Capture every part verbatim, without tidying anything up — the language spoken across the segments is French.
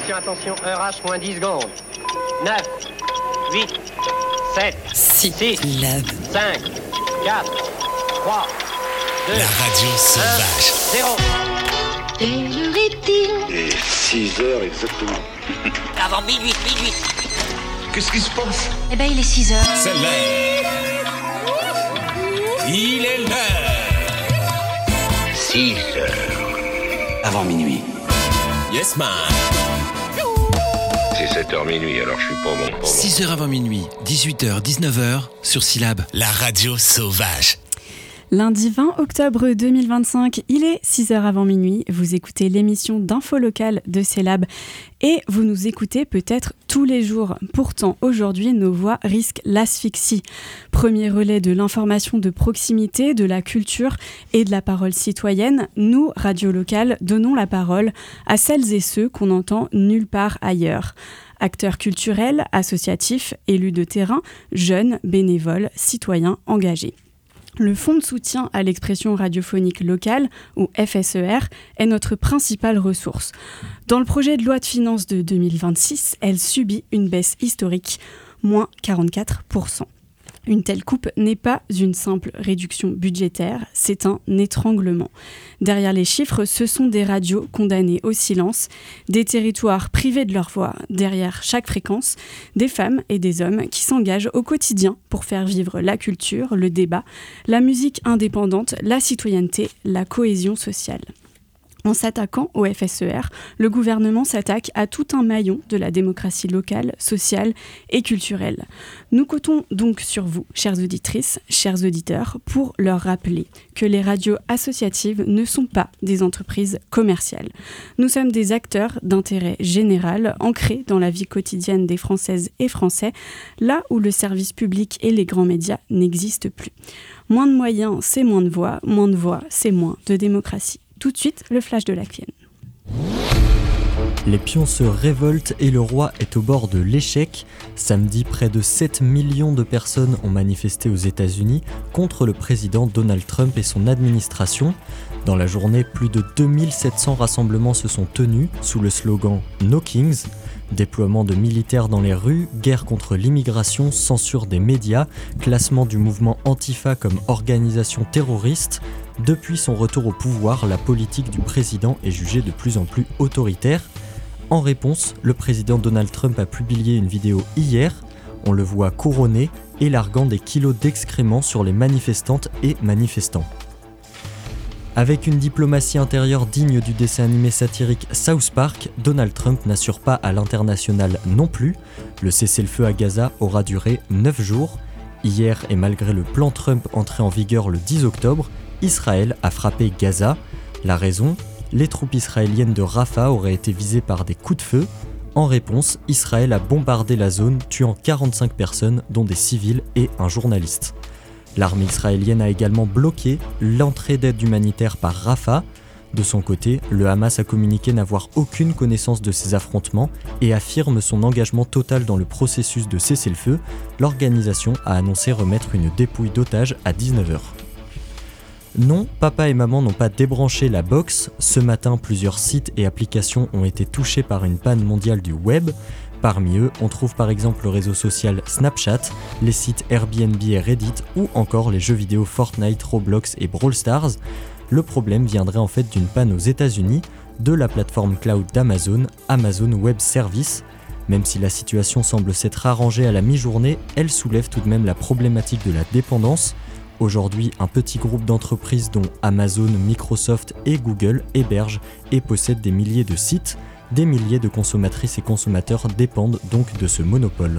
Attention, attention, heure H moins dix secondes. neuf, huit, sept, six, cinq, quatre, trois, deux, la radio sauvage. un, zéro. Quelle heure est-il ? Et six heures exactement. Avant minuit, minuit. Qu'est-ce qui se passe ? Eh ben, il est six heures. C'est l'heure. Il est l'heure. six heures. Avant minuit. Yes, man. C'est sept heures minuit, alors je suis pas bon. Pas bon. six heures avant minuit, dix-huit heures, dix-neuf heures, sur Syllab, la radio sauvage. Lundi vingt octobre deux mille vingt-cinq, il est six heures avant minuit. Vous écoutez l'émission d'info locale de Syllab et vous nous écoutez peut-être tous les jours. Pourtant, aujourd'hui, nos voix risquent l'asphyxie. Premier relais de l'information de proximité, de la culture et de la parole citoyenne, nous, radio locale, donnons la parole à celles et ceux qu'on entend nulle part ailleurs. Acteurs culturels, associatifs, élus de terrain, jeunes, bénévoles, citoyens engagés. Le Fonds de soutien à l'expression radiophonique locale, ou F S E R, est notre principale ressource. Dans le projet de loi de finances de deux mille vingt-six, elle subit une baisse historique, moins quarante-quatre pour cent. Une telle coupe n'est pas une simple réduction budgétaire, c'est un étranglement. Derrière les chiffres, ce sont des radios condamnées au silence, des territoires privés de leur voix, derrière chaque fréquence, des femmes et des hommes qui s'engagent au quotidien pour faire vivre la culture, le débat, la musique indépendante, la citoyenneté, la cohésion sociale. En s'attaquant au F S E R, le gouvernement s'attaque à tout un maillon de la démocratie locale, sociale et culturelle. Nous comptons donc sur vous, chères auditrices, chers auditeurs, pour leur rappeler que les radios associatives ne sont pas des entreprises commerciales. Nous sommes des acteurs d'intérêt général, ancrés dans la vie quotidienne des Françaises et Français, là où le service public et les grands médias n'existent plus. Moins de moyens, c'est moins de voix, moins de voix, c'est moins de démocratie. Tout de suite, le flash de la Q N. Les pions se révoltent et le roi est au bord de l'échec. Samedi, près de sept millions de personnes ont manifesté aux États-Unis contre le président Donald Trump et son administration. Dans la journée, plus de deux mille sept cents rassemblements se sont tenus sous le slogan « No Kings ». Déploiement de militaires dans les rues, guerre contre l'immigration, censure des médias, classement du mouvement Antifa comme organisation terroriste. Depuis son retour au pouvoir, la politique du président est jugée de plus en plus autoritaire. En réponse, le président Donald Trump a publié une vidéo hier. On le voit couronné et larguant des kilos d'excréments sur les manifestantes et manifestants. Avec une diplomatie intérieure digne du dessin animé satirique South Park, Donald Trump n'assure pas à l'international non plus. Le cessez-le-feu à Gaza aura duré neuf jours. Hier, et malgré le plan Trump entré en vigueur le dix octobre, Israël a frappé Gaza. La raison ? Les troupes israéliennes de Rafah auraient été visées par des coups de feu. En réponse, Israël a bombardé la zone, tuant quarante-cinq personnes, dont des civils et un journaliste. L'armée israélienne a également bloqué l'entrée d'aide humanitaire par Rafah. De son côté, le Hamas a communiqué n'avoir aucune connaissance de ces affrontements et affirme son engagement total dans le processus de cessez-le-feu. L'organisation a annoncé remettre une dépouille d'otages à dix-neuf heures. Non, papa et maman n'ont pas débranché la box. Ce matin, plusieurs sites et applications ont été touchés par une panne mondiale du web. Parmi eux, on trouve par exemple le réseau social Snapchat, les sites Airbnb et Reddit ou encore les jeux vidéo Fortnite, Roblox et Brawl Stars. Le problème viendrait en fait d'une panne aux États-Unis de la plateforme cloud d'Amazon, Amazon Web Services. Même si la situation semble s'être arrangée à la mi-journée, elle soulève tout de même la problématique de la dépendance. Aujourd'hui, un petit groupe d'entreprises dont Amazon, Microsoft et Google hébergent et possèdent des milliers de sites. Des milliers de consommatrices et consommateurs dépendent donc de ce monopole.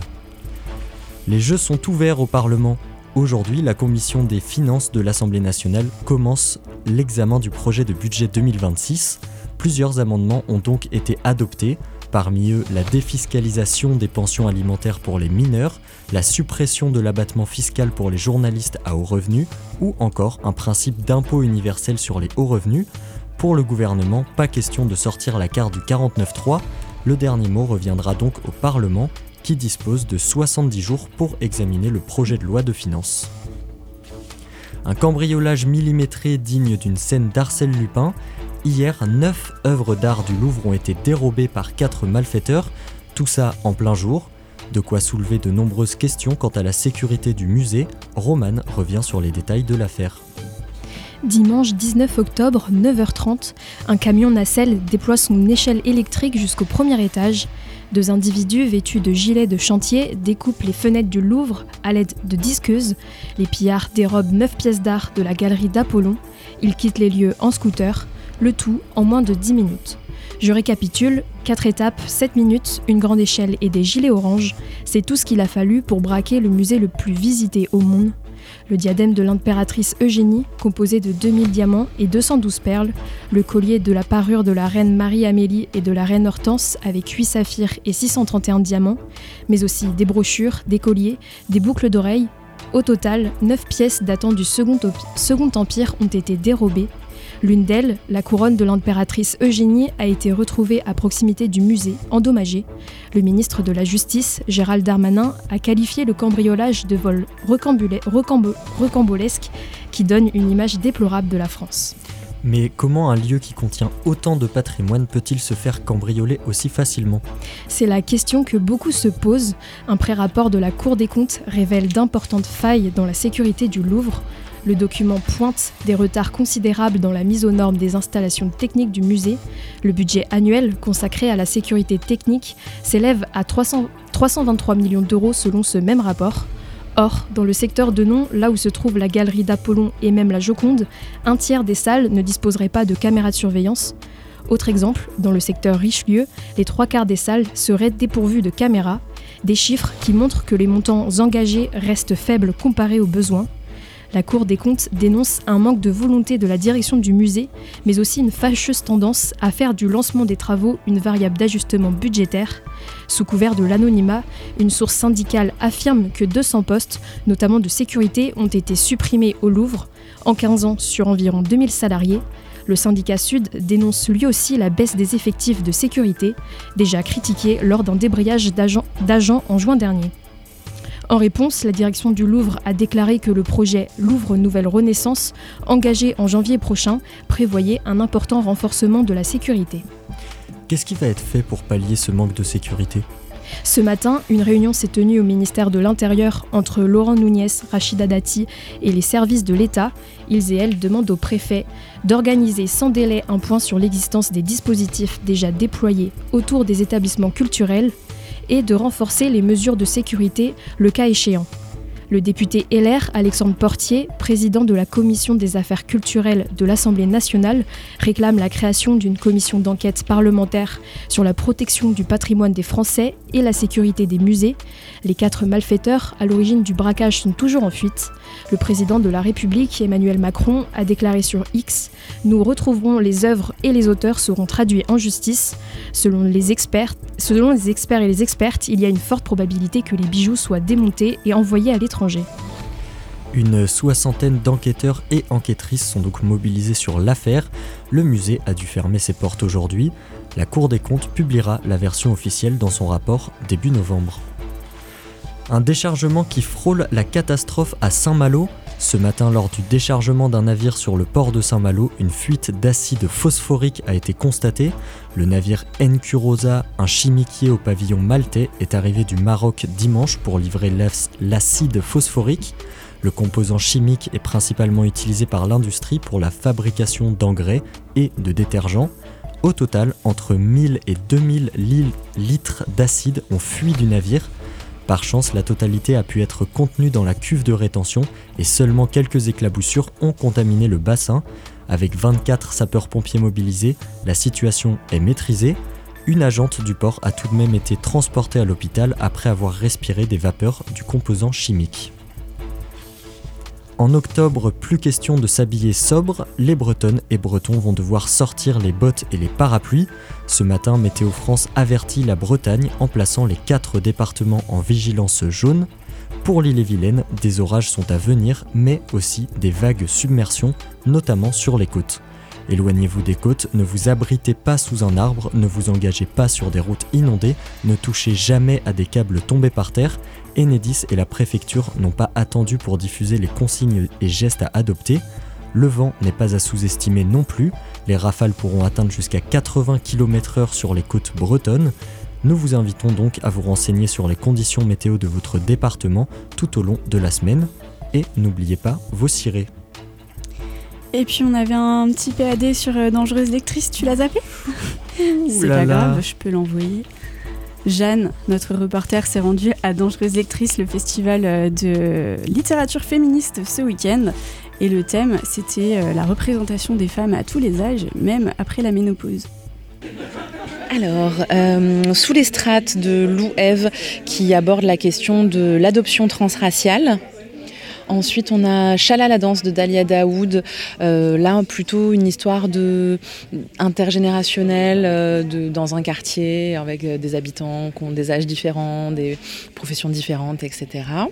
Les jeux sont ouverts au Parlement. Aujourd'hui, la commission des finances de l'Assemblée nationale commence l'examen du projet de budget deux mille vingt-six. Plusieurs amendements ont donc été adoptés. Parmi eux, la défiscalisation des pensions alimentaires pour les mineurs, la suppression de l'abattement fiscal pour les journalistes à haut revenu, ou encore un principe d'impôt universel sur les hauts revenus. Pour le gouvernement, pas question de sortir la carte du quarante-neuf trois. Le dernier mot reviendra donc au Parlement, qui dispose de soixante-dix jours pour examiner le projet de loi de finances. Un cambriolage millimétré digne d'une scène d'Arsène Lupin. hier, neuf œuvres d'art du Louvre ont été dérobées par quatre malfaiteurs, tout ça en plein jour. De quoi soulever de nombreuses questions quant à la sécurité du musée. Romane revient sur les détails de l'affaire. Dimanche dix-neuf octobre, neuf heures trente, un camion nacelle déploie son échelle électrique jusqu'au premier étage. Deux individus vêtus de gilets de chantier découpent les fenêtres du Louvre à l'aide de disqueuses. Les pillards dérobent neuf pièces d'art de la galerie d'Apollon. Ils quittent les lieux en scooter, le tout en moins de dix minutes. Je récapitule, quatre étapes, sept minutes, une grande échelle et des gilets oranges, c'est tout ce qu'il a fallu pour braquer le musée le plus visité au monde. Le diadème de l'impératrice Eugénie, composé de deux mille diamants et deux cent douze perles, le collier de la parure de la reine Marie-Amélie et de la reine Hortense avec huit saphirs et six cent trente et un diamants, mais aussi des brochures, des colliers, des boucles d'oreilles. Au total, neuf pièces datant du Second, op- Second Empire ont été dérobées. L'une d'elles, la couronne de l'impératrice Eugénie, a été retrouvée à proximité du musée, endommagée. Le ministre de la Justice, Gérald Darmanin, a qualifié le cambriolage de vol recambula- recambo- recambolesque qui donne une image déplorable de la France. Mais comment un lieu qui contient autant de patrimoine peut-il se faire cambrioler aussi facilement ? C'est la question que beaucoup se posent. Un pré-rapport de la Cour des comptes révèle d'importantes failles dans la sécurité du Louvre. Le document pointe des retards considérables dans la mise aux normes des installations techniques du musée. Le budget annuel consacré à la sécurité technique s'élève à trois cents, trois cent vingt-trois millions d'euros selon ce même rapport. Or, dans le secteur de Nons, là où se trouve la galerie d'Apollon et même la Joconde, un tiers des salles ne disposeraient pas de caméras de surveillance. Autre exemple, dans le secteur Richelieu, les trois quarts des salles seraient dépourvues de caméras, des chiffres qui montrent que les montants engagés restent faibles comparés aux besoins. La Cour des comptes dénonce un manque de volonté de la direction du musée, mais aussi une fâcheuse tendance à faire du lancement des travaux une variable d'ajustement budgétaire. Sous couvert de l'anonymat, une source syndicale affirme que deux cents postes, notamment de sécurité, ont été supprimés au Louvre en quinze ans sur environ deux mille salariés. Le syndicat Sud dénonce lui aussi la baisse des effectifs de sécurité, déjà critiquée lors d'un débrayage d'agents, d'agents en juin dernier. En réponse, la direction du Louvre a déclaré que le projet Louvre Nouvelle Renaissance, engagé en janvier prochain, prévoyait un important renforcement de la sécurité. Qu'est-ce qui va être fait pour pallier ce manque de sécurité ? Ce matin, une réunion s'est tenue au ministère de l'Intérieur entre Laurent Nunez, Rachida Dati et les services de l'État. Ils et elles demandent au préfet d'organiser sans délai un point sur l'existence des dispositifs déjà déployés autour des établissements culturels et de renforcer les mesures de sécurité le cas échéant. Le député L R, Alexandre Portier, président de la Commission des affaires culturelles de l'Assemblée nationale, réclame la création d'une commission d'enquête parlementaire sur la protection du patrimoine des Français et la sécurité des musées. Les quatre malfaiteurs à l'origine du braquage sont toujours en fuite. Le président de la République, Emmanuel Macron, a déclaré sur X « Nous retrouverons les œuvres et les auteurs seront traduits en justice. Selon les experts, selon les experts et les expertes, il y a une forte probabilité que les bijoux soient démontés et envoyés à l'étranger. » Une soixantaine d'enquêteurs et enquêtrices sont donc mobilisés sur l'affaire. Le musée a dû fermer ses portes aujourd'hui. La Cour des comptes publiera la version officielle dans son rapport début novembre. Un déchargement qui frôle la catastrophe à Saint-Malo. Ce matin, lors du déchargement d'un navire sur le port de Saint-Malo, une fuite d'acide phosphorique a été constatée. Le navire Encu Rosa, un chimiquier au pavillon maltais, est arrivé du Maroc dimanche pour livrer l'acide phosphorique. Le composant chimique est principalement utilisé par l'industrie pour la fabrication d'engrais et de détergents. Au total, entre mille et deux mille litres d'acide ont fui du navire. Par chance, la totalité a pu être contenue dans la cuve de rétention et seulement quelques éclaboussures ont contaminé le bassin. Avec vingt-quatre sapeurs-pompiers mobilisés, la situation est maîtrisée. Une agente du port a tout de même été transportée à l'hôpital après avoir respiré des vapeurs du composant chimique. En octobre, plus question de s'habiller sobre, les Bretonnes et Bretons vont devoir sortir les bottes et les parapluies. Ce matin, Météo France avertit la Bretagne en plaçant les quatre départements en vigilance jaune. Pour l'île-et-Vilaine, des orages sont à venir, mais aussi des vagues submersions, notamment sur les côtes. Éloignez-vous des côtes, ne vous abritez pas sous un arbre, ne vous engagez pas sur des routes inondées, ne touchez jamais à des câbles tombés par terre. Enedis et la préfecture n'ont pas attendu pour diffuser les consignes et gestes à adopter. Le vent n'est pas à sous-estimer non plus, les rafales pourront atteindre jusqu'à quatre-vingts kilomètres heure sur les côtes bretonnes. Nous vous invitons donc à vous renseigner sur les conditions météo de votre département tout au long de la semaine. Et n'oubliez pas vos cirés. Et puis on avait un petit P A D sur euh, Dangereuse Lectrice, tu l'as zappé? C'est là pas là. grave, je peux l'envoyer. Jeanne, notre reporter, s'est rendue à Dangereuse Lectrice, le festival de littérature féministe ce week-end. Et le thème, c'était euh, la représentation des femmes à tous les âges, même après la ménopause. Alors, euh, Sous les strates de Lou Ève qui aborde la question de l'adoption transraciale. Ensuite, on a Chala la danse de Dalia Daoud, euh, là plutôt une histoire de, intergénérationnelle euh, de, dans un quartier avec euh, des habitants qui ont des âges différents, des professions différentes, et cetera.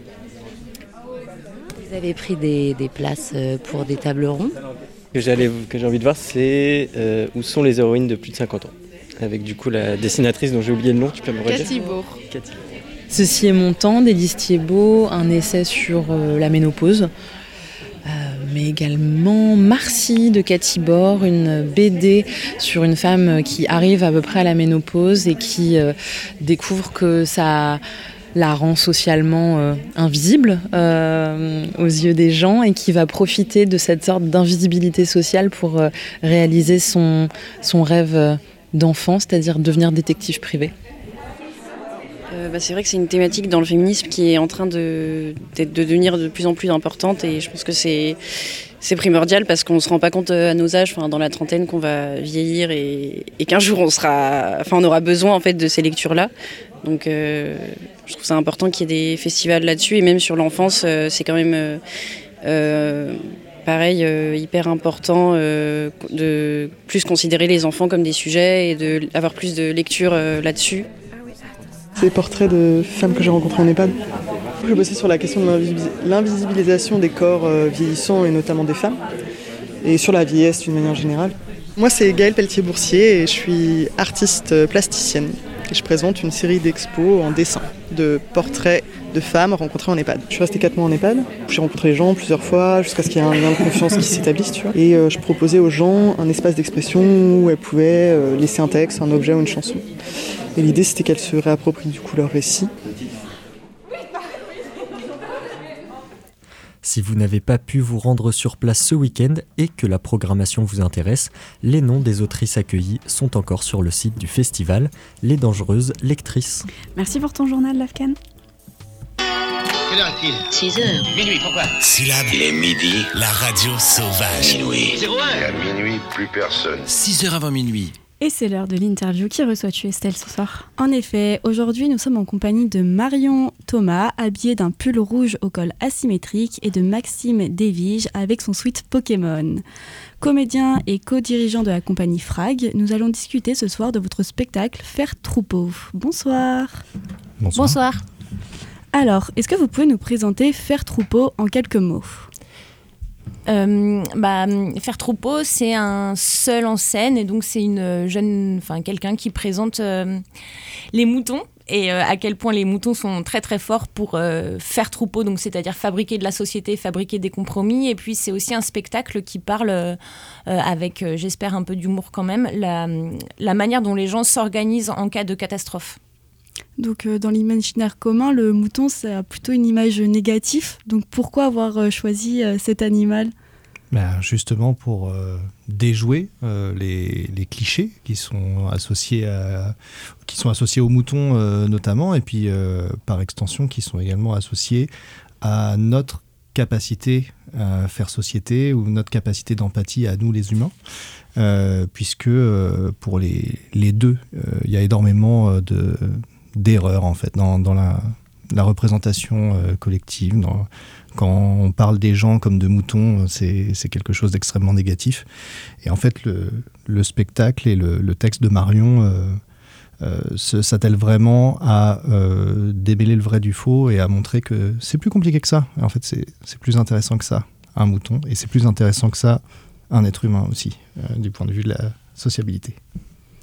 Vous avez pris des, des places pour des tables rondes. Ce que, j'allais, que j'ai envie de voir, c'est euh, où sont les héroïnes de plus de cinquante ans. Avec du coup la dessinatrice dont j'ai oublié le nom, tu peux me redire ? Cathy Bourg. Cathy. Ceci est mon temps d'Élise Thiebaud, un essai sur euh, la ménopause, euh, mais également Marcy de Cathy Bourg, une B D sur une femme qui arrive à peu près à la ménopause et qui euh, découvre que ça la rend socialement euh, invisible euh, aux yeux des gens et qui va profiter de cette sorte d'invisibilité sociale pour euh, réaliser son, son rêve d'enfant, c'est-à-dire devenir détective privé. Euh, bah, c'est vrai que c'est une thématique dans le féminisme qui est en train de, de, de devenir de plus en plus importante et je pense que c'est, c'est primordial parce qu'on ne se rend pas compte à nos âges, dans la trentaine, qu'on va vieillir et, et qu'un jour on, sera, on aura besoin en fait, de ces lectures-là. Donc euh, je trouve ça important qu'il y ait des festivals là-dessus et même sur l'enfance, euh, c'est quand même euh, euh, pareil, euh, hyper important euh, de plus considérer les enfants comme des sujets et d'avoir plus de lectures euh, là-dessus. C'est des portraits de femmes que j'ai rencontrées en EHPAD. Je bossais sur la question de l'invisibilisation des corps vieillissants et notamment des femmes, et sur la vieillesse d'une manière générale. Moi, c'est Gaëlle Pelletier-Boursier et je suis artiste plasticienne. Et je présente une série d'expos en dessin, de portraits de femmes rencontrées en EHPAD. Je suis restée quatre mois en EHPAD, j'ai rencontré les gens plusieurs fois jusqu'à ce qu'il y ait un lien de confiance qui s'établisse. Tu vois. Et euh, je proposais aux gens un espace d'expression où elles pouvaient euh, laisser un texte, un objet ou une chanson. Et l'idée, c'était qu'elles se réapproprient du coup leur récit. Si vous n'avez pas pu vous rendre sur place ce week-end et que la programmation vous intéresse, les noms des autrices accueillies sont encore sur le site du festival Les Dangereuses Lectrices. Merci pour ton journal, Lafcan. Quelle heure est-il ? six heures. Minuit, pourquoi ? Syllabe. Il est midi. La radio sauvage. Minuit. zéro un. Et à minuit, plus personne. six heures avant minuit. Et c'est l'heure de l'interview. Qui reçois-tu, Estelle, ce soir ? En effet, aujourd'hui, nous sommes en compagnie de Marion Thomas, habillée d'un pull rouge au col asymétrique, et de Maxime Desviges avec son sweat Pokémon. Comédien et co-dirigeant de la compagnie Frag, nous allons discuter ce soir de votre spectacle Faire troupeau. Bonsoir. Bonsoir. Bonsoir. Alors, est-ce que vous pouvez nous présenter Faire troupeau en quelques mots ? Euh, bah, Faire troupeau, c'est un seul en scène et donc c'est une jeune, enfin quelqu'un qui présente euh, les moutons et euh, à quel point les moutons sont très très forts pour euh, faire troupeau, donc c'est-à-dire fabriquer de la société, fabriquer des compromis. Et puis c'est aussi un spectacle qui parle euh, avec, euh, j'espère un peu d'humour quand même, la, la manière dont les gens s'organisent en cas de catastrophe. Donc euh, dans l'imaginaire commun, le mouton, ça a plutôt une image négative. Donc pourquoi avoir euh, choisi euh, cet animal ? Ben justement pour euh, déjouer euh, les, les clichés qui sont associés, à, qui sont associés aux moutons euh, notamment, et puis euh, par extension qui sont également associés à notre capacité à faire société ou notre capacité d'empathie à nous les humains. Euh, puisque euh, pour les, les deux, il euh, y a énormément de... d'erreurs en fait dans, dans la, la représentation euh, collective. Dans, quand on parle des gens comme de moutons, c'est, c'est quelque chose d'extrêmement négatif. Et en fait, le, le spectacle et le, le texte de Marion euh, euh, se, s'attellent vraiment à euh, démêler le vrai du faux et à montrer que c'est plus compliqué que ça. Et en fait, c'est, c'est plus intéressant que ça, un mouton. Et c'est plus intéressant que ça, un être humain aussi, euh, du point de vue de la sociabilité.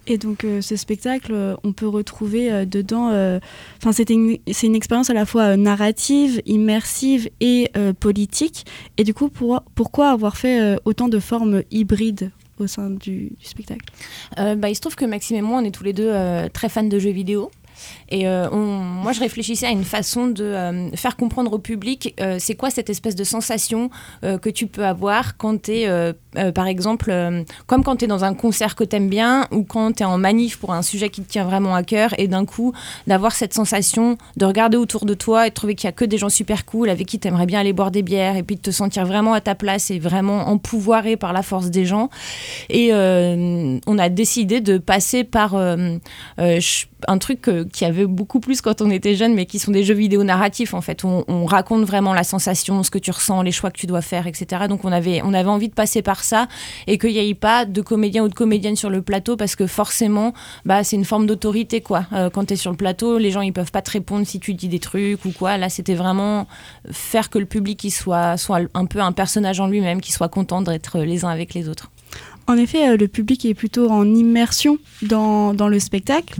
Et donc euh, ce spectacle, euh, on peut retrouver euh, dedans, enfin euh, une, c'est une expérience à la fois euh, narrative, immersive et euh, politique. Et du coup, pour, pourquoi avoir fait euh, autant de formes hybrides au sein du, du spectacle? euh, bah, Il se trouve que Maxime et moi, on est tous les deux euh, très fans de jeux vidéo. Et euh, on, moi, je réfléchissais à une façon de euh, faire comprendre au public euh, c'est quoi cette espèce de sensation euh, que tu peux avoir quand tu es, euh, euh, par exemple, euh, comme quand tu es dans un concert que tu aimes bien ou quand tu es en manif pour un sujet qui te tient vraiment à cœur et d'un coup, d'avoir cette sensation de regarder autour de toi et de trouver qu'il n'y a que des gens super cool avec qui tu aimerais bien aller boire des bières et puis de te sentir vraiment à ta place et vraiment empouvoiré par la force des gens. Et euh, on a décidé de passer par euh, euh, un truc euh, qui avait beaucoup plus quand on était jeune, mais qui sont des jeux vidéo narratifs en fait. On, on raconte vraiment la sensation, ce que tu ressens, les choix que tu dois faire, et cetera. Donc on avait, on avait envie de passer par ça et qu'il n'y ait pas de comédien ou de comédienne sur le plateau parce que forcément, bah, c'est une forme d'autorité quoi. Euh, quand tu es sur le plateau, les gens ils peuvent pas te répondre si tu dis des trucs ou quoi. Là, c'était vraiment faire que le public il soit, soit un peu un personnage en lui-même, qui soit content d'être les uns avec les autres. En effet, euh, le public est plutôt en immersion dans, dans le spectacle.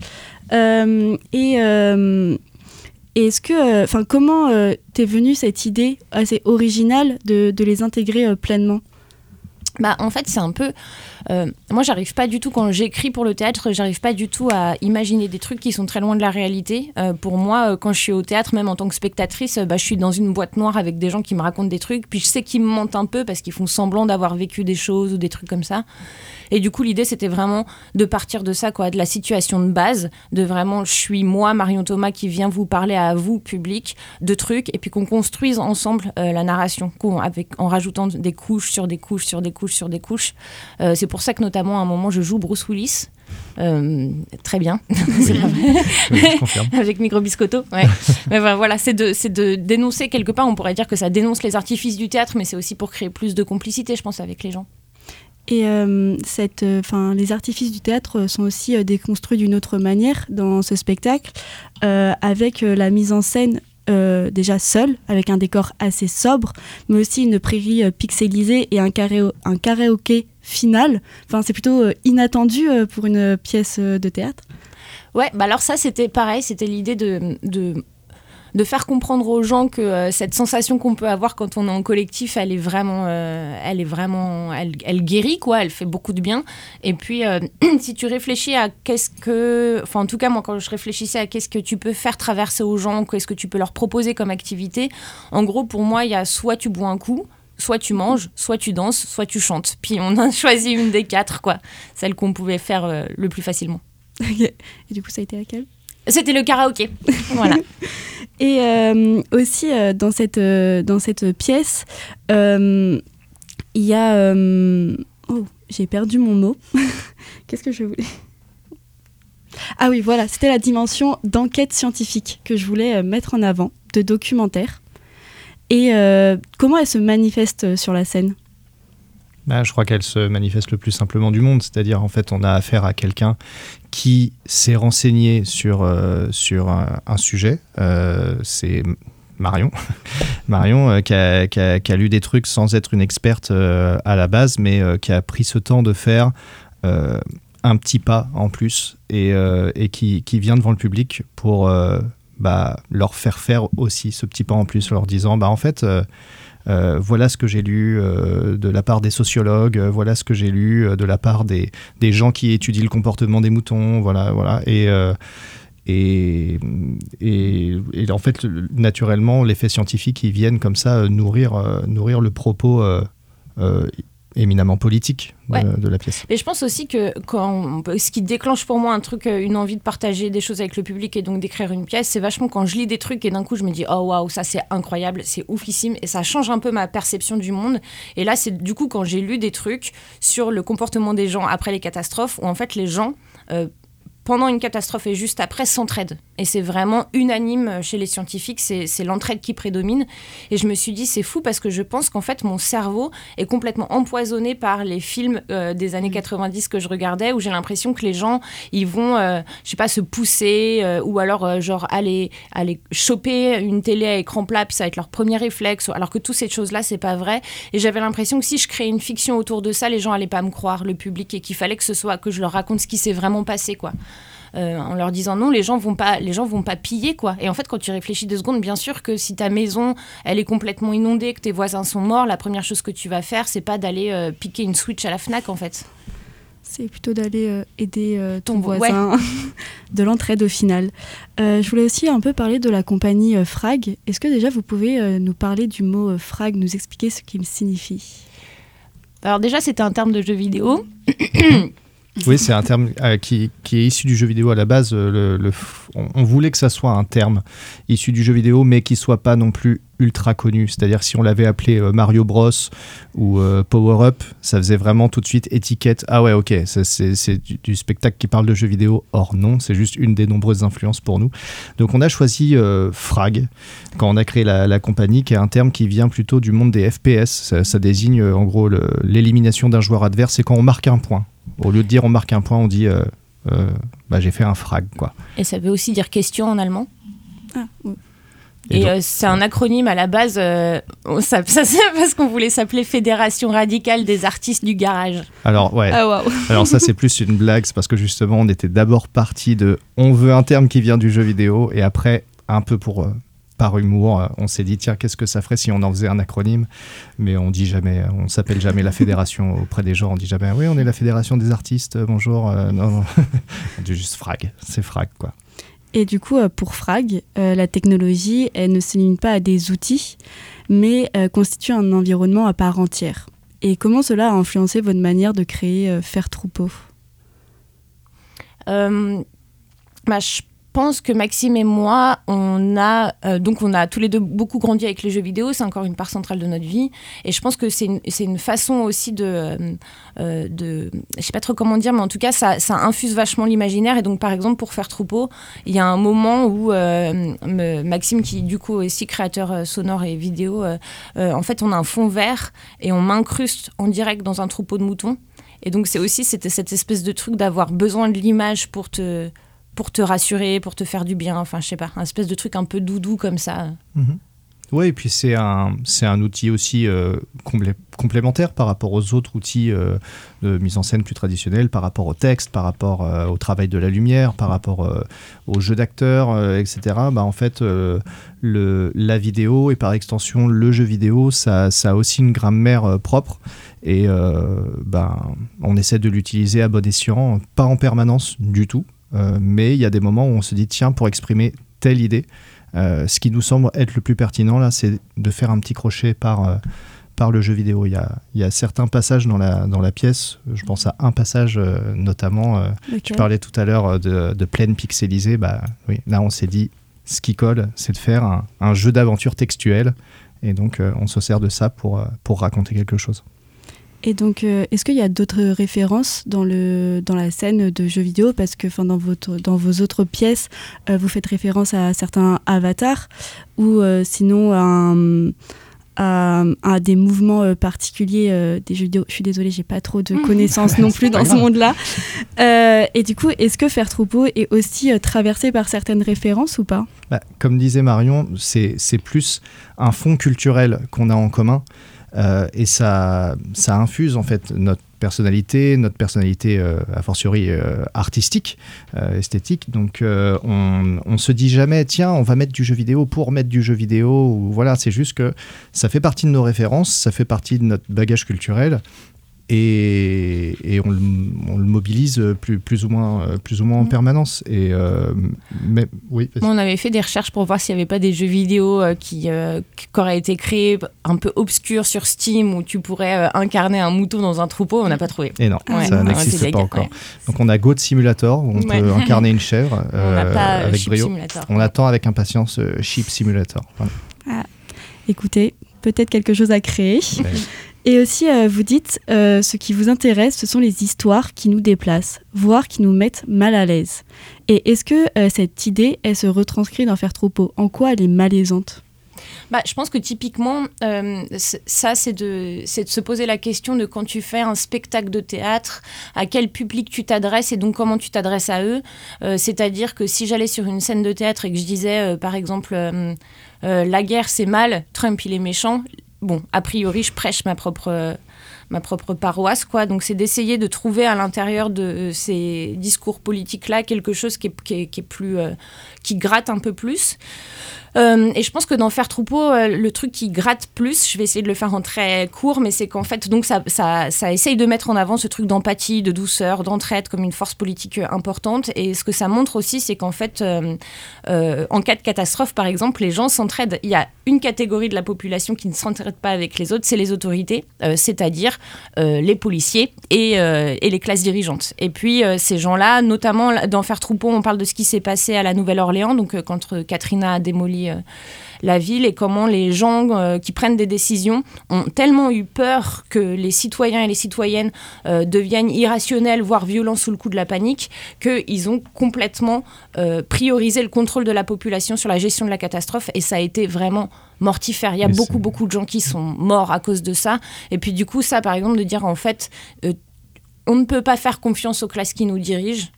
Euh, et euh, est-ce que, enfin, euh, comment euh, t'es venue cette idée assez originale de, de les intégrer euh, pleinement? Bah, en fait, c'est un peu... Euh, moi, j'arrive pas du tout, quand j'écris pour le théâtre, j'arrive pas du tout à imaginer des trucs qui sont très loin de la réalité. Euh, pour moi, euh, quand je suis au théâtre, même en tant que spectatrice, euh, bah, je suis dans une boîte noire avec des gens qui me racontent des trucs, puis je sais qu'ils me mentent un peu parce qu'ils font semblant d'avoir vécu des choses ou des trucs comme ça. Et du coup, l'idée, c'était vraiment de partir de ça, quoi, de la situation de base, de vraiment, je suis moi, Marion Thomas, qui vient vous parler à vous, public, de trucs, et puis qu'on construise ensemble euh, la narration, avec, en rajoutant des couches sur des couches sur des couches sur des couches. Euh, c'est pour ça que, notamment, à un moment, je joue Bruce Willis. Euh, très bien, c'est oui. pas vrai. Oui, je confirme. Avec Micro Biscotto, ouais. Mais voilà, c'est de, c'est de dénoncer quelque part. On pourrait dire que ça dénonce les artifices du théâtre, mais c'est aussi pour créer plus de complicité, je pense, avec les gens. Et euh, cette, euh, les artifices du théâtre sont aussi euh, déconstruits d'une autre manière dans ce spectacle, euh, avec euh, la mise en scène euh, déjà seule, avec un décor assez sobre, mais aussi une prairie euh, pixelisée et un, carré- un karaoké final. Enfin, c'est plutôt euh, inattendu euh, pour une pièce euh, de théâtre. Ouais, bah alors ça, c'était pareil, c'était l'idée de... de... de faire comprendre aux gens que euh, cette sensation qu'on peut avoir quand on est en collectif, elle est vraiment, euh, elle est vraiment, elle, elle guérit quoi, elle fait beaucoup de bien. Et puis, euh, si tu réfléchis à qu'est-ce que, enfin en tout cas moi quand je réfléchissais à qu'est-ce que tu peux faire traverser aux gens, qu'est-ce que tu peux leur proposer comme activité, en gros pour moi il y a soit tu bois un coup, soit tu manges, soit tu danses, soit tu chantes. Puis on a choisi une des quatre quoi, celle qu'on pouvait faire euh, le plus facilement. Okay. Et du coup ça a été laquelle ? C'était le karaoké, voilà. Et euh, aussi, euh, dans, cette, euh, dans cette pièce, euh, il y a... Euh... Oh, j'ai perdu mon mot. Qu'est-ce que je voulais... Ah oui, voilà, c'était la dimension d'enquête scientifique que je voulais euh, mettre en avant, de documentaire. Et euh, comment elle se manifeste sur la scène ? Bah, je crois qu'elle se manifeste le plus simplement du monde, c'est-à-dire en fait on a affaire à quelqu'un qui s'est renseigné sur, euh, sur un, un sujet, euh, c'est Marion, Marion euh, qui, a, qui, a, qui a lu des trucs sans être une experte euh, à la base, mais euh, qui a pris ce temps de faire euh, un petit pas en plus et, euh, et qui, qui vient devant le public pour euh, bah, leur faire faire aussi ce petit pas en plus, en leur disant bah, en fait... Euh, Euh, voilà ce que j'ai lu euh, de la part des sociologues, euh, voilà ce que j'ai lu euh, de la part des, des gens qui étudient le comportement des moutons, voilà, voilà. Et, euh, et, et, et en fait, naturellement, les faits scientifiques, ils viennent comme ça euh, nourrir, euh, nourrir le propos euh, euh, éminemment politique de, ouais. de la pièce. Et je pense aussi que quand, ce qui déclenche pour moi un truc, une envie de partager des choses avec le public et donc d'écrire une pièce, c'est vachement quand je lis des trucs et d'un coup je me dis oh waouh, ça c'est incroyable, c'est oufissime et ça change un peu ma perception du monde. Et là c'est du coup quand j'ai lu des trucs sur le comportement des gens après les catastrophes où en fait les gens euh, pendant une catastrophe et juste après s'entraident. Et c'est vraiment unanime chez les scientifiques, c'est, c'est l'entraide qui prédomine. Et je me suis dit, c'est fou parce que je pense qu'en fait, mon cerveau est complètement empoisonné par les films euh, des années quatre-vingt-dix que je regardais, où j'ai l'impression que les gens, ils vont, euh, je sais pas, se pousser, euh, ou alors euh, genre aller, aller choper une télé à écran plat, puis ça va être leur premier réflexe, alors que toutes ces choses-là, c'est pas vrai. Et j'avais l'impression que si je créais une fiction autour de ça, les gens allaient pas me croire, le public, et qu'il fallait que ce soit, que je leur raconte ce qui s'est vraiment passé, quoi. Euh, en leur disant non, les gens vont pas, les gens vont pas piller, quoi. Et en fait, quand tu réfléchis deux secondes, bien sûr que si ta maison, elle est complètement inondée, que tes voisins sont morts, la première chose que tu vas faire, c'est pas d'aller euh, piquer une Switch à la Fnac, en fait. C'est plutôt d'aller euh, aider euh, ton, ton voisin, ouais. De l'entraide au final. Euh, je voulais aussi un peu parler de la compagnie euh, Frag. Est-ce que déjà vous pouvez euh, nous parler du mot euh, Frag, nous expliquer ce qu'il signifie ? Alors déjà, c'était un terme de jeu vidéo. Oui, c'est un terme euh, qui, qui est issu du jeu vidéo à la base. Le, le, on, on voulait que ça soit un terme issu du jeu vidéo, mais qui ne soit pas non plus ultra connu. C'est-à-dire si on l'avait appelé euh, Mario Bros ou euh, Power Up, ça faisait vraiment tout de suite étiquette. Ah ouais, ok, ça, c'est, c'est du, du spectacle qui parle de jeux vidéo. Or non, c'est juste une des nombreuses influences pour nous. Donc on a choisi euh, Frag quand on a créé la, la compagnie, qui est un terme qui vient plutôt du monde des F P S. Ça, ça désigne euh, en gros le, l'élimination d'un joueur adverse. C'est quand on marque un point. Au lieu de dire on marque un point, on dit euh, euh, bah, j'ai fait un frag, quoi. Et ça veut aussi dire question en allemand. Ah, oui. Et, Et donc, euh, c'est un acronyme à la base, euh, ça, ça c'est parce qu'on voulait s'appeler Fédération radicale des artistes du garage. Alors ouais. Ah, wow. Alors ça c'est plus une blague, c'est parce que justement on était d'abord parti de on veut un terme qui vient du jeu vidéo, et après un peu pour euh, par humour, on s'est dit tiens, qu'est-ce que ça ferait si on en faisait un acronyme, mais on dit jamais, on s'appelle jamais la fédération auprès des gens, on dit jamais oui on est la fédération des artistes, bonjour, euh, non, on dit juste Frag, c'est Frag, quoi. Et du coup, pour Frag, euh, la technologie, elle ne se limite pas à des outils, mais euh, constitue un environnement à part entière. Et comment cela a influencé votre manière de créer euh, Faire Troupeau ? euh, bah, Je pense que Maxime et moi, on a, euh, donc on a tous les deux beaucoup grandi avec les jeux vidéo, c'est encore une part centrale de notre vie. Et je pense que c'est une, c'est une façon aussi de, euh, de... Je sais pas trop comment dire, mais en tout cas, ça, ça infuse vachement l'imaginaire. Et donc, par exemple, pour Faire Troupeau, il y a un moment où euh, Maxime, qui du coup est aussi créateur sonore et vidéo, euh, euh, en fait, on a un fond vert et on m'incruste en direct dans un troupeau de moutons. Et donc, c'est aussi cette, cette espèce de truc d'avoir besoin de l'image pour te... pour te rassurer, pour te faire du bien, enfin je sais pas, un espèce de truc un peu doudou comme ça. Mmh. Oui, et puis c'est un, c'est un outil aussi euh, complé- complémentaire par rapport aux autres outils euh, de mise en scène plus traditionnels, par rapport au texte, par rapport euh, au travail de la lumière, par rapport euh, au jeu d'acteurs, euh, et cetera. Bah, en fait, euh, le, la vidéo et par extension le jeu vidéo, ça, ça a aussi une grammaire euh, propre. Et euh, bah, on essaie de l'utiliser à bon escient, pas en permanence du tout. Euh, mais il y a des moments où on se dit tiens, pour exprimer telle idée, euh, ce qui nous semble être le plus pertinent là, c'est de faire un petit crochet par, euh, par le jeu vidéo. Il y a, il y a certains passages dans la, dans la pièce, je pense à un passage euh, notamment, euh, okay. Tu parlais tout à l'heure de, de plaine pixelisée, bah, oui, là on s'est dit ce qui colle, c'est de faire un, un jeu d'aventure textuel, et donc euh, on se sert de ça pour, pour raconter quelque chose. Et donc, euh, est-ce qu'il y a d'autres références dans, le, dans la scène de jeux vidéo ? Parce que dans, votre, dans vos autres pièces, euh, vous faites référence à certains avatars ou euh, sinon à, à, à des mouvements euh, particuliers euh, des jeux vidéo. Je suis désolée, j'ai pas trop de connaissances non plus dans ce monde-là. Euh, et du coup, est-ce que Faire Troupeau est aussi euh, traversé par certaines références ou pas ? Bah, comme disait Marion, c'est, c'est plus un fond culturel qu'on a en commun. Euh, et ça, ça infuse en fait notre personnalité, notre personnalité euh, a fortiori euh, artistique, euh, esthétique. Donc euh, on, on se dit jamais tiens on va mettre du jeu vidéo pour mettre du jeu vidéo. Ou, voilà, c'est juste que ça fait partie de nos références, ça fait partie de notre bagage culturel. Et, et on, le, on le mobilise plus, plus ou moins, plus ou moins en permanence. Et euh, mais, oui, on avait fait des recherches pour voir s'il n'y avait pas des jeux vidéo euh, qui, euh, qui auraient été créés un peu obscurs sur Steam où tu pourrais euh, incarner un mouton dans un troupeau. On n'a pas trouvé. Et non, ouais, ça non, n'existe pas dég- encore. Ouais. Donc on a Goat Simulator où on ouais. peut incarner une chèvre euh, on n'a pas avec Sheep brio. Simulator. On attend avec impatience euh, Sheep Simulator. Voilà. Ah, écoutez, peut-être quelque chose à créer. Ouais. Et aussi, euh, vous dites, euh, ce qui vous intéresse, ce sont les histoires qui nous déplacent, voire qui nous mettent mal à l'aise. Et est-ce que euh, cette idée, elle se retranscrit dans Faire Troupeau ? En quoi elle est malaisante ? Bah, je pense que typiquement, euh, ça, c'est de, c'est de se poser la question de quand tu fais un spectacle de théâtre, à quel public tu t'adresses et donc comment tu t'adresses à eux. Euh, c'est-à-dire que si j'allais sur une scène de théâtre et que je disais, euh, par exemple, euh, euh, la guerre c'est mal, Trump il est méchant, bon, a priori, je prêche ma propre... Euh, ma propre paroisse, quoi. Donc, c'est d'essayer de trouver à l'intérieur de ces discours politiques-là quelque chose qui est, qui est, qui est plus... Euh, qui gratte un peu plus. Euh, et je pense que dans Faire Troupeau, euh, le truc qui gratte plus, je vais essayer de le faire en très court, mais c'est qu'en fait, donc ça, ça, ça essaye de mettre en avant ce truc d'empathie, de douceur, d'entraide comme une force politique importante. Et ce que ça montre aussi, c'est qu'en fait, euh, euh, en cas de catastrophe, par exemple, les gens s'entraident. Il y a une catégorie de la population qui ne s'entraide pas avec les autres, c'est les autorités, euh, c'est-à-dire euh, les policiers et, euh, et les classes dirigeantes. Et puis, euh, ces gens-là, notamment dans Faire Troupeau, on parle de ce qui s'est passé à la Nouvelle-Orléans, donc euh, quand Katrina a démoli euh, la ville, et comment les gens euh, qui prennent des décisions ont tellement eu peur que les citoyens et les citoyennes euh, deviennent irrationnels, voire violents sous le coup de la panique, qu'ils ont complètement euh, priorisé le contrôle de la population sur la gestion de la catastrophe, et ça a été vraiment mortifère. Il y a Mais beaucoup, c'est... beaucoup de gens qui sont morts à cause de ça. Et puis du coup, ça, par exemple, de dire en fait, euh, on ne peut pas faire confiance aux classes qui nous dirigent.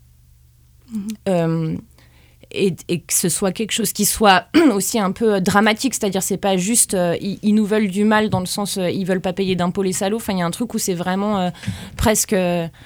Mmh. Euh, Et, et que ce soit quelque chose qui soit aussi un peu dramatique, c'est-à-dire c'est pas juste euh, ils, ils nous veulent du mal dans le sens euh, ils veulent pas payer d'impôts les salauds, enfin il y a un truc où c'est vraiment euh, presque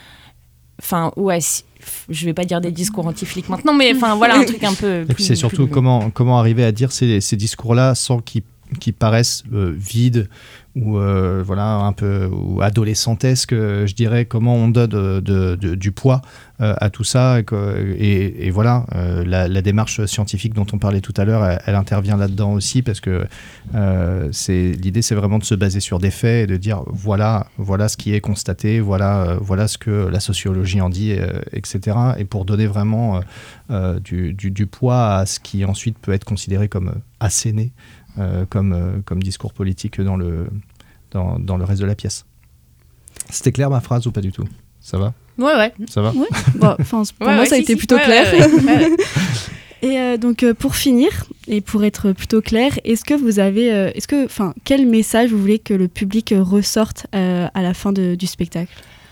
enfin euh, ouais si, je vais pas dire des discours anti-flics maintenant, mais enfin voilà un truc un peu plus, et puis c'est surtout plus... comment, comment arriver à dire ces, ces discours-là sans qu'ils qui paraissent euh, vides ou euh, voilà un peu ou adolescentesques, euh, je dirais, comment on donne de, de, de, du poids euh, à tout ça, et, et, et voilà euh, la, la démarche scientifique dont on parlait tout à l'heure, elle, elle intervient là-dedans aussi, parce que euh, c'est, l'idée c'est vraiment de se baser sur des faits et de dire voilà, voilà ce qui est constaté, voilà, euh, voilà ce que la sociologie en dit, euh, et cetera. Et pour donner vraiment euh, du, du, du poids à ce qui ensuite peut être considéré comme asséné Euh, comme, euh, comme discours politique dans le, dans, dans le reste de la pièce. C'était clair ma phrase ou pas du tout ? Ça va ? Ouais, ouais. Ça va ? Ouais. Bon, pour ouais, moi, ouais, ça a si, été si. plutôt ouais, clair. Ouais, ouais, ouais, ouais. Et euh, donc, euh, pour finir, et pour être plutôt clair, est-ce que vous avez... Euh, est-ce que, enfin, quel message vous voulez que le public ressorte euh, à la fin de, du spectacle ?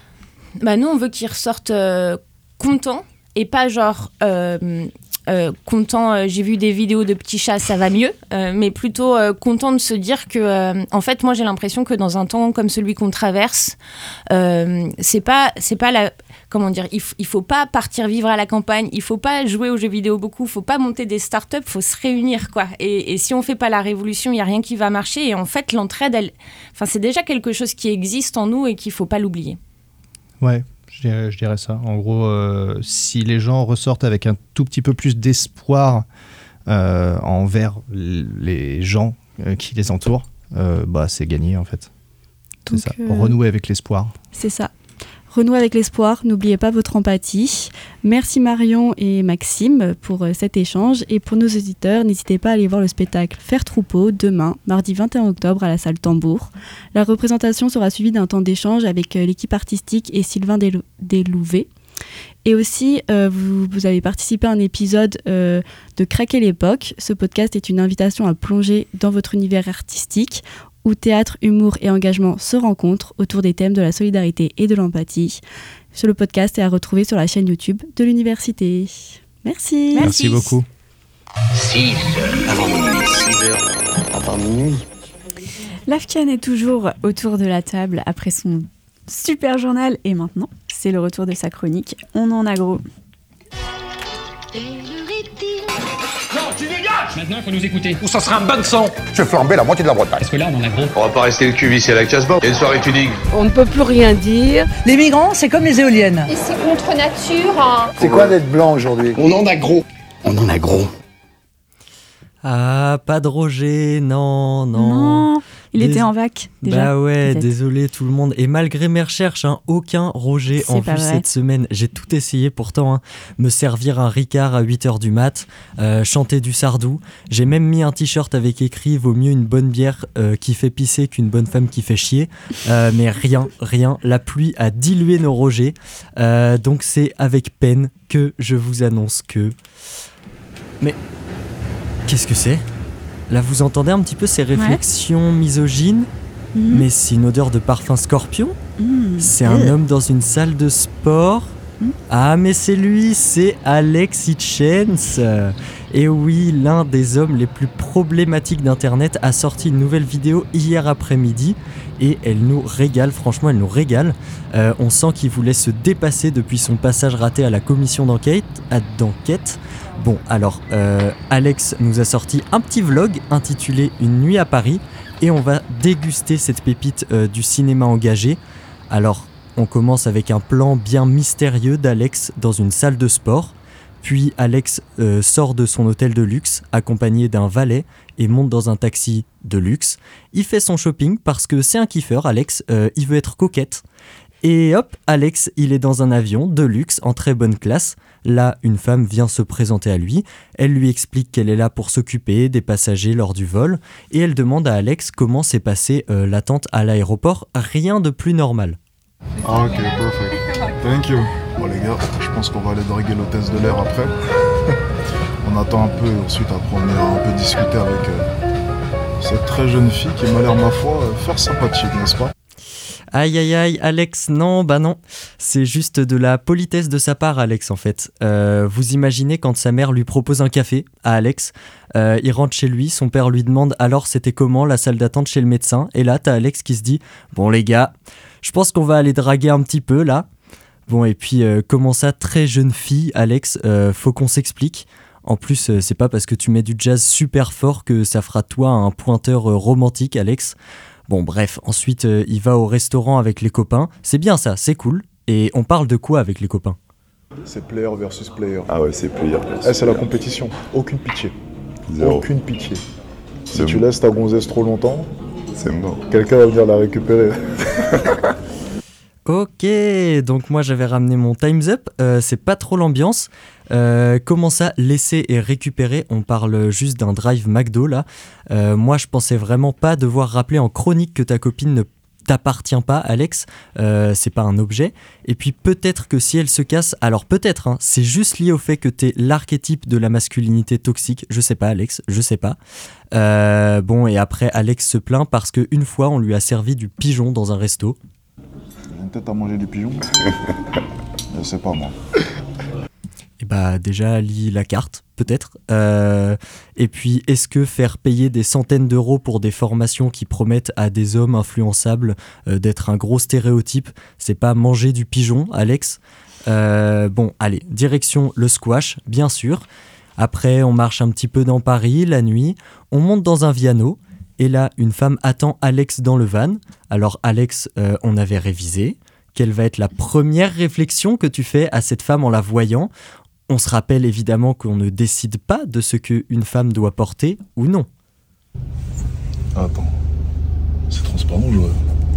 Bah, nous, on veut qu'ils ressortent euh, contents et pas genre... Euh, Euh, content, euh, j'ai vu des vidéos de petits chats, ça va mieux, euh, mais plutôt euh, content de se dire que, euh, en fait, moi j'ai l'impression que dans un temps comme celui qu'on traverse, euh, c'est pas, c'est pas la, comment dire, il, f- il faut pas partir vivre à la campagne, il faut pas jouer aux jeux vidéo beaucoup, il faut pas monter des startups, il faut se réunir, quoi. Et, et si on fait pas la révolution, il y a rien qui va marcher. Et en fait, l'entraide, elle, enfin, c'est déjà quelque chose qui existe en nous et qu'il faut pas l'oublier. Ouais. Je dirais, je dirais ça. En gros, euh, si les gens ressortent avec un tout petit peu plus d'espoir euh, envers les gens euh, qui les entourent, euh, bah, c'est gagné en fait. C'est Donc, ça. Euh... Renouer avec l'espoir. C'est ça. Renouer avec l'espoir, n'oubliez pas votre empathie. Merci Marion et Maxime pour euh, cet échange. Et pour nos auditeurs, n'hésitez pas à aller voir le spectacle Faire Troupeau demain, mardi vingt et un octobre à la salle Tambour. La représentation sera suivie d'un temps d'échange avec euh, l'équipe artistique et Sylvain Delou- Delouvet. Et aussi, euh, vous, vous avez participé à un épisode euh, de Craquer l'époque. Ce podcast est une invitation à plonger dans votre univers artistique, où théâtre, humour et engagement se rencontrent autour des thèmes de la solidarité et de l'empathie. Sur le podcast est à retrouver sur la chaîne YouTube de l'université. Merci. Merci, Merci beaucoup. six heures avant minuit. six heures avant minuit. L'Afghan est toujours autour de la table après son super journal. Et maintenant, c'est le retour de sa chronique. On en a gros. Non, tu dégages! Maintenant, il faut nous écouter. Ou ça sera un bain de sang. Je vais flamber la moitié de la Bretagne. Parce que là, on en a gros. On va pas rester le cul vissé à la casse-bord. Il y a une soirée tuning. On ne peut plus rien dire. Les migrants, c'est comme les éoliennes. Et c'est contre nature. Hein. C'est quoi d'être blanc aujourd'hui? On en a gros. On en a gros. Ah, pas de Roger, non, non. Non, Il Dés... était en vac, déjà. Bah ouais, peut-être. Désolé tout le monde. Et malgré mes recherches, hein, aucun Roger C'est en vue vrai. Cette semaine. J'ai tout essayé pourtant. Hein. Me servir un Ricard à huit heures du mat, euh, chanter du Sardou. J'ai même mis un t-shirt avec écrit « Vaut mieux une bonne bière euh, qui fait pisser qu'une bonne femme qui fait chier euh, ». Mais rien, rien. La pluie a dilué nos Rogers. Euh, donc c'est avec peine que je vous annonce que... Mais qu'est-ce que c'est ? Là, vous entendez un petit peu ces réflexions ouais. misogynes, mmh. mais c'est une odeur de parfum scorpion. Mmh. C'est un mmh. homme dans une salle de sport. Mmh. Ah, mais c'est lui, c'est Alex Hitchens. Et oui, l'un des hommes les plus problématiques d'Internet a sorti une nouvelle vidéo hier après-midi et elle nous régale, franchement, elle nous régale. Euh, on sent qu'il voulait se dépasser depuis son passage raté à la commission d'enquête. À, d'enquête. Bon, alors, euh, Alex nous a sorti un petit vlog intitulé « Une nuit à Paris » et on va déguster cette pépite euh, du cinéma engagé. Alors, on commence avec un plan bien mystérieux d'Alex dans une salle de sport. Puis Alex euh, sort de son hôtel de luxe accompagné d'un valet et monte dans un taxi de luxe. Il fait son shopping parce que c'est un kiffeur, Alex, euh, il veut être coquette. Et hop, Alex, il est dans un avion de luxe en très bonne classe. Là, une femme vient se présenter à lui. Elle lui explique qu'elle est là pour s'occuper des passagers lors du vol. Et elle demande à Alex comment s'est passée euh, l'attente à l'aéroport. Rien de plus normal. Ah ok, perfect. Thank you. Bon les gars, je pense qu'on va aller draguer l'hôtesse de l'air après. On attend un peu, ensuite après on ira un peu discuter avec euh, cette très jeune fille qui m'a l'air, ma foi, euh, faire sympathique, n'est-ce pas ? Aïe aïe aïe, Alex, non, bah non. C'est juste de la politesse de sa part, Alex, en fait. Euh, vous imaginez quand sa mère lui propose un café à Alex, euh, il rentre chez lui, son père lui demande alors c'était comment la salle d'attente chez le médecin, et là t'as Alex qui se dit bon les gars, je pense qu'on va aller draguer un petit peu là. Bon et puis euh, comment ça, très jeune fille, Alex, euh, faut qu'on s'explique. En plus, euh, c'est pas parce que tu mets du jazz super fort que ça fera de toi un pointeur euh, romantique, Alex. Bon bref, ensuite euh, il va au restaurant avec les copains, c'est bien ça, c'est cool. Et on parle de quoi avec les copains ? C'est player versus player. Ah ouais, c'est player versus eh, c'est player. La compétition, aucune pitié. Zéro. Aucune pitié. Si c'est tu bon. laisses ta gonzesse trop longtemps, c'est mort. Quelqu'un va venir la récupérer. Ok, donc moi j'avais ramené mon Time's Up, euh, c'est pas trop l'ambiance. Euh, comment ça, laisser et récupérer ? On parle juste d'un drive McDo là. Euh, moi je pensais vraiment pas devoir rappeler en chronique que ta copine ne t'appartient pas, Alex, euh, c'est pas un objet. Et puis peut-être que si elle se casse, alors peut-être, hein, c'est juste lié au fait que t'es l'archétype de la masculinité toxique. Je sais pas, Alex, je sais pas. Euh, bon, et après Alex se plaint parce qu'une fois on lui a servi du pigeon dans un resto. Une tête à manger du pigeon. Je sais pas moi. Et bah déjà lis la carte, peut-être. Euh, et puis est-ce que faire payer des centaines d'euros pour des formations qui promettent à des hommes influençables euh, d'être un gros stéréotype, c'est pas manger du pigeon, Alex ? euh, Bon, allez, direction le squash, bien sûr. Après, on marche un petit peu dans Paris, la nuit. On monte dans un Viano. Et là, une femme attend Alex dans le van. Alors Alex, euh, on avait révisé. Quelle va être la première réflexion que tu fais à cette femme en la voyant ? On se rappelle évidemment qu'on ne décide pas de ce qu'une femme doit porter ou non. Attends, c'est transparent, je vois.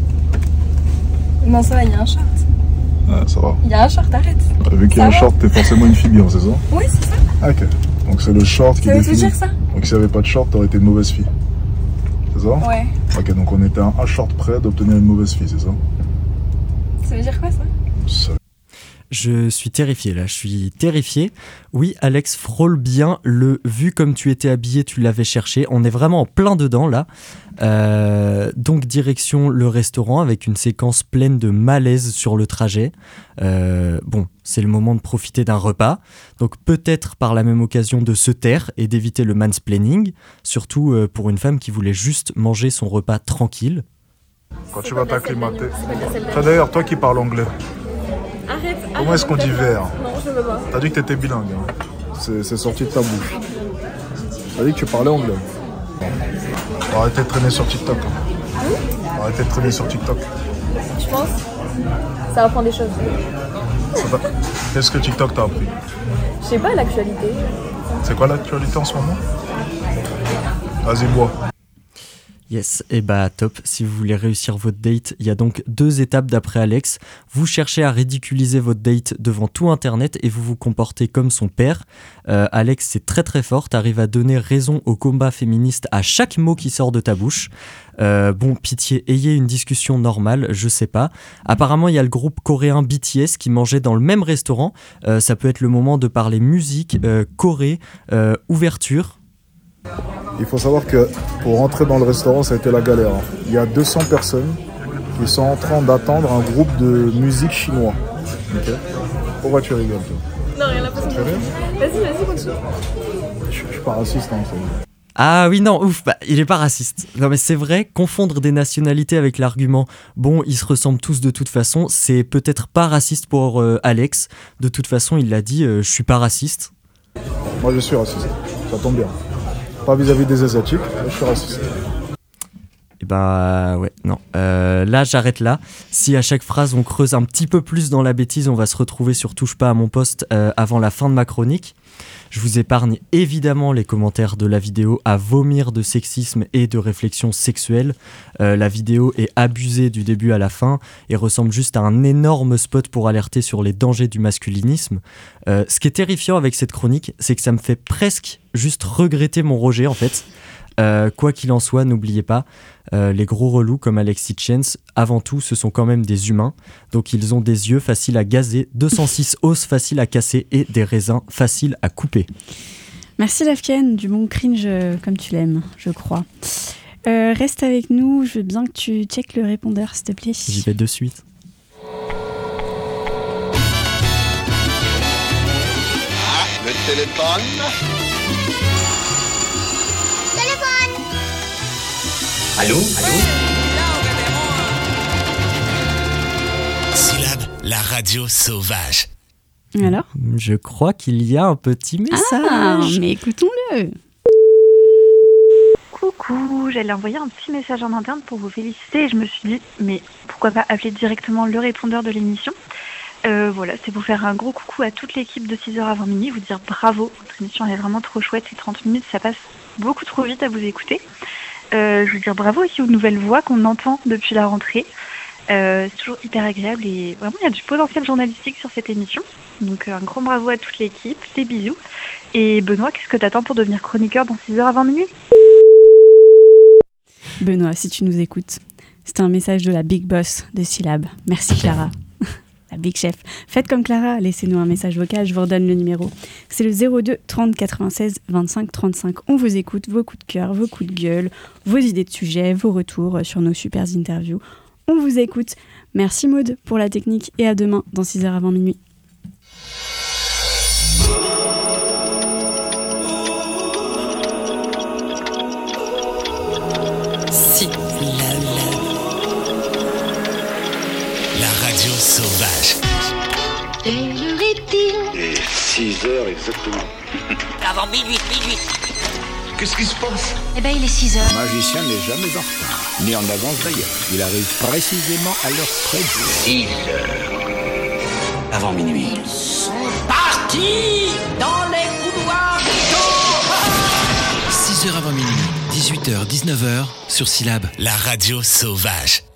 Non, ça va, il y a un short. Ah, ça va. Il y a un short, arrête. Ah, vu qu'il y a un short, t'es forcément une fille bien, c'est ça ? Oui, c'est ça. Ah, ok. Donc c'est le short qui ça définit. Ça veut tout dire ça ? Donc s'il n'y avait pas de short, t'aurais été une mauvaise fille. C'est ça ? Ouais. Ok, donc on était à un short près d'obtenir une mauvaise fille, c'est ça ? Ça veut dire quoi, ça ? Ça... Je suis terrifié là, je suis terrifié. Oui, Alex frôle bien le « vu comme tu étais habillé, tu l'avais cherché ». On est vraiment en plein dedans là. Euh, donc direction le restaurant avec une séquence pleine de malaise sur le trajet. Euh, bon, c'est le moment de profiter d'un repas. Donc peut-être par la même occasion de se taire et d'éviter le mansplaining. Surtout euh, pour une femme qui voulait juste manger son repas tranquille. Quand tu vas t'acclimater. Toi d'ailleurs, toi qui parles anglais. Arrête, comment est-ce qu'on dit verre ? Non, je veux pas. T'as dit que t'étais bilingue. Hein. C'est, c'est sorti de ta bouche. T'as dit que tu parlais anglais. Bon, arrêtez de traîner sur TikTok. Hein. Oui ? Arrêtez de traîner sur TikTok. Tu penses ? Ça apprend des choses. Qu'est-ce que TikTok t'a appris ? Je sais pas, l'actualité. C'est quoi l'actualité en ce moment ? Vas-y, bois. Yes, et bah top, si vous voulez réussir votre date, il y a donc deux étapes d'après Alex. Vous cherchez à ridiculiser votre date devant tout internet et vous vous comportez comme son père. Euh, Alex, c'est très très fort, t'arrives à donner raison au combat féministe à chaque mot qui sort de ta bouche. Euh, bon, pitié, ayez une discussion normale, je sais pas. Apparemment, il y a le groupe coréen B T S qui mangeait dans le même restaurant. Euh, ça peut être le moment de parler musique, euh, Corée, euh, ouverture. Il faut savoir que pour rentrer dans le restaurant, ça a été la galère. Il y a deux cents personnes qui sont en train d'attendre un groupe de musique chinois. Okay. Pourquoi tu rigoles, toi? Non, rien à passer. Vas-y, vas-y, continue. Je, je suis pas raciste, hein. Ah oui, non, ouf, bah, il est pas raciste. Non mais c'est vrai, confondre des nationalités avec l'argument « bon, ils se ressemblent tous de toute façon », c'est peut-être pas raciste pour euh, Alex. De toute façon, il l'a dit, euh, je suis pas raciste. Moi, je suis raciste. Ça tombe bien. Pas vis-à-vis des Asiatiques, mais je suis raciste. Et bah ouais, non. Euh, là, j'arrête là. Si à chaque phrase, on creuse un petit peu plus dans la bêtise, on va se retrouver sur Touche pas à mon poste euh, avant la fin de ma chronique. Je vous épargne évidemment les commentaires de la vidéo à vomir de sexisme et de réflexion sexuelle. Euh, la vidéo est abusée du début à la fin et ressemble juste à un énorme spot pour alerter sur les dangers du masculinisme. Euh, ce qui est terrifiant avec cette chronique, c'est que ça me fait presque juste regretter mon rejet en fait. Euh, quoi qu'il en soit, n'oubliez pas, euh, les gros relous comme Alexis Chance, avant tout, ce sont quand même des humains. Donc ils ont des yeux faciles à gazer, deux cent six os faciles à casser et des raisins faciles à couper. Merci Lafken, du bon cringe euh, comme tu l'aimes, je crois. Euh, reste avec nous, je veux bien que tu checkes le répondeur, s'il te plaît. J'y vais de suite. Ah, le téléphone. Allô? Allô? Syllabe, la radio sauvage. Alors? Je crois qu'il y a un petit message. Ah, mais écoutons-le. Coucou, j'allais envoyer un petit message en interne pour vous féliciter. Je me suis dit, mais pourquoi pas appeler directement le répondeur de l'émission. Euh, voilà, c'est pour faire un gros coucou à toute l'équipe de six heures avant minuit, vous dire bravo. Votre émission elle est vraiment trop chouette, ces trente minutes, ça passe beaucoup trop vite à vous écouter. Euh, je veux dire bravo aussi aux nouvelles voix qu'on entend depuis la rentrée. Euh, c'est toujours hyper agréable et vraiment il y a du potentiel journalistique sur cette émission. Donc un grand bravo à toute l'équipe, des bisous. Et Benoît, qu'est-ce que t'attends pour devenir chroniqueur dans six heures avant minuit? Benoît, si tu nous écoutes, c'est un message de la Big Boss de Syllabe. Merci Clara. La Big Chef. Faites comme Clara, laissez-nous un message vocal, je vous redonne le numéro. C'est le zéro deux trente quatre-vingt-seize vingt-cinq trente-cinq. On vous écoute, vos coups de cœur, vos coups de gueule, vos idées de sujets, vos retours sur nos super interviews. On vous écoute. Merci Maud pour la technique et à demain dans six heures avant minuit. Sauvage. Quelle heure est-il? Et six heures exactement. Avant minuit, minuit. Qu'est-ce qui se passe? Eh ben il est six heures. Le magicien n'est jamais en retard, ni en avance d'ailleurs. Il arrive précisément à l'heure prévue. six heures. Avant minuit. Ils sont partis dans les couloirs du temps. six heures avant minuit, dix-huit heures, dix-neuf heures, sur Syllabe, la radio sauvage.